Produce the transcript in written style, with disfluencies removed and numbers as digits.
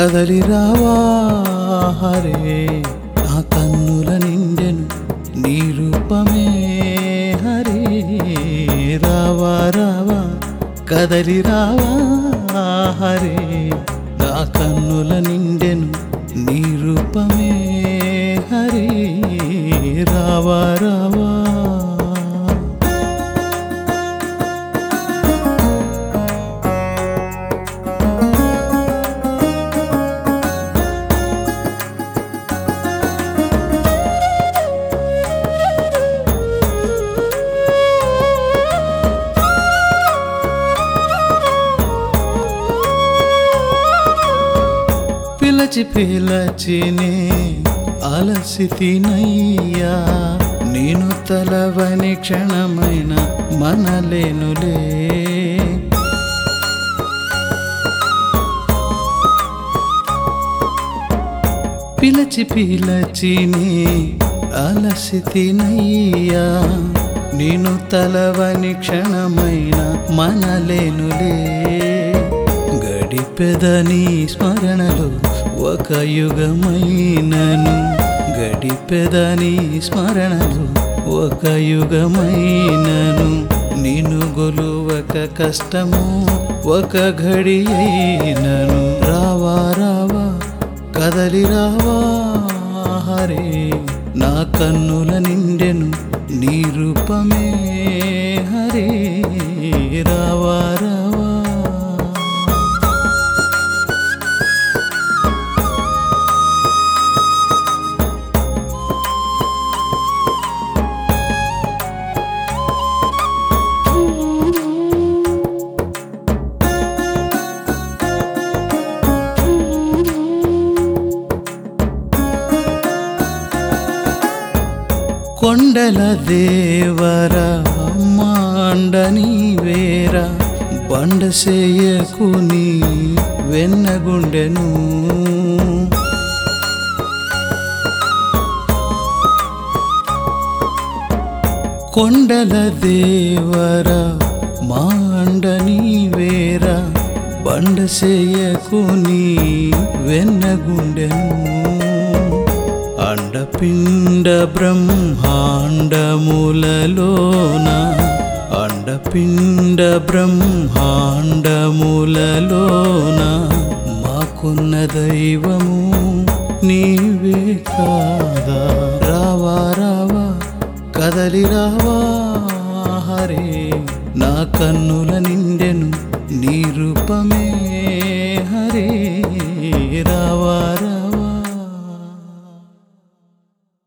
కదలి రావా హరే నా కన్నుల నిండెను నీ రూపమే హరే రావా రావా కదలి రావా హరే నా కన్నుల నిండెను నీ రూపమే హరే రావా రావా పిలచి పిలచినే అలసితినయ్యా నేను తలవని క్షణమైన మనలేనులే పిలచి పిలచినే అలసితినయ్యా నేను తలవని క్షణమైన మనలేనులే గడిపెదని స్మరణలో ఒక యుగమైనను గడిపెదని స్మరణలో ఒక యుగమైనను నిన్ను గొలువక కష్టము ఒక ఘడి అయినను రావా రావా కదలి రావా హరే నా కన్నుల నిండెను నీ రూపమే హరే రావా రావా కొండల దేవరా మాండని వేరా బండసేయకు నీ వెన్నగుండెను కొండల దేవరా మాండని వేరా బండసేయకు నీ వెన్నగుండెను అండపిండ బ్రహ్మాండములలోన అండపిండ బ్రహ్మాండములలోన మాకున్న దైవము నీవే కాదా రావా రావా కదలి రావా హరే నా కన్నుల నిండెను నీ రూపమే హరే రావా రావా